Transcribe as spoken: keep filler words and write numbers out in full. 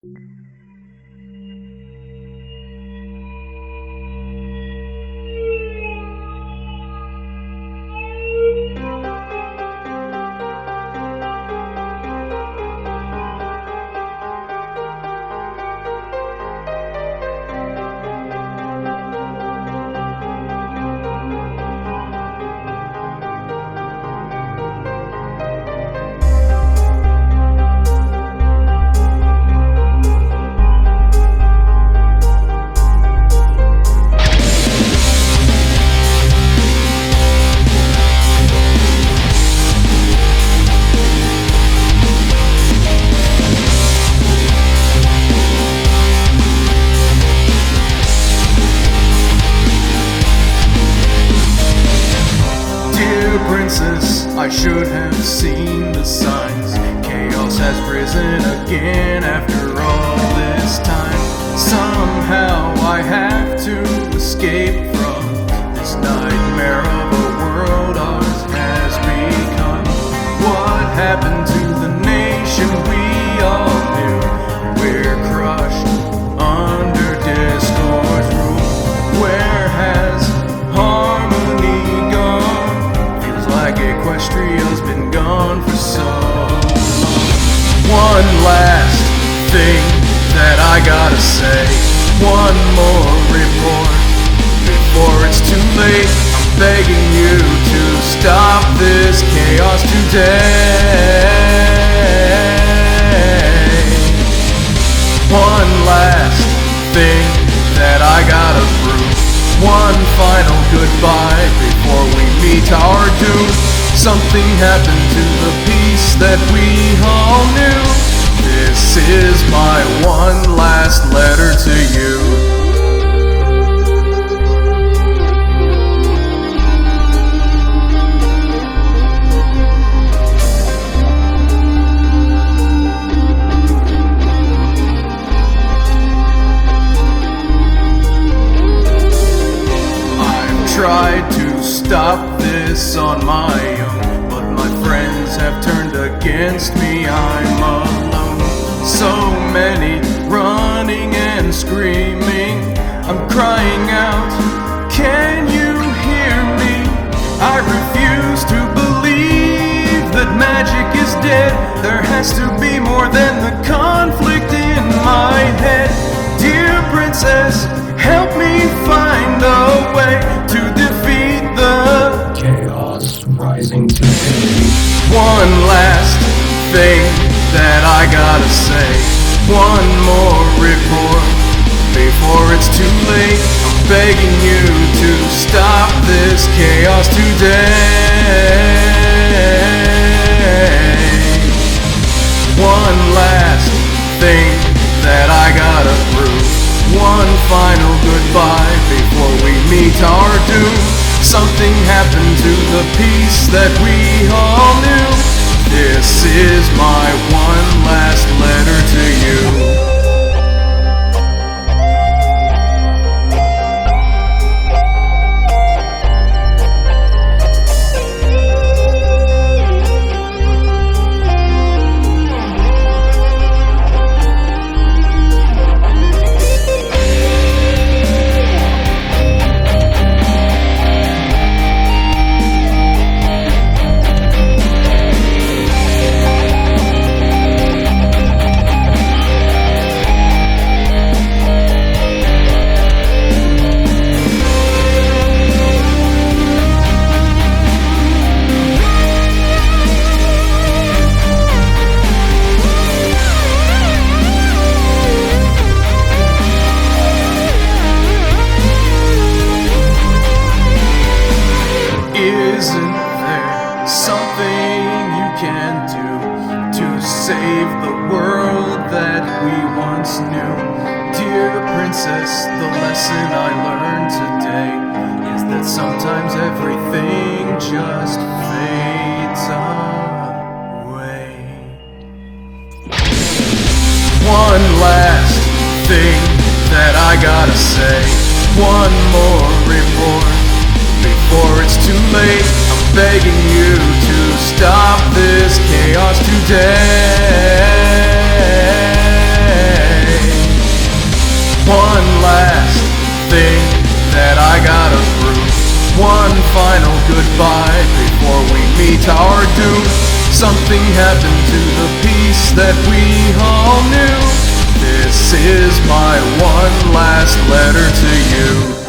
Princess, I should have seen the signs. Chaos has risen again after all this time. Somehow I have to escape from this nightmare of a world ours has become. What happened to the nation we all knew? We're crushed under discord's rule. Where has harmony gone? Like Equestria's been gone for so long. One last thing that I gotta say. One more report before it's too late. I'm begging you to stop this chaos today. One last thing that I gotta prove. One final goodbye before we meet our doom. Something happened to the peace that we all knew. This is my one last letter to you. Tried to stop this on my own, but my friends have turned against me. I'm alone. So many running and screaming. I'm crying out, can you hear me? I refuse to believe that magic is dead. There has to be more than the conflict in my head. Dear princess, help me find a way to defeat the chaos rising today. One last thing that I gotta say. One more report before it's too late. I'm begging you to stop this chaos today. One last thing that I gotta prove. One final goodbye before we meet our doom. Something happened to the peace that we all knew. This is my one last letter to you. Isn't there something you can do to save the world that we once knew? Dear princess, the lesson I learned today is that sometimes everything just fades away. One last thing that I gotta say. One more report before it's too late. I'm begging you to stop this chaos today. that I got approved. One final goodbye before we meet our doom. Something happened to the peace that we all knew. This is my one last letter to you.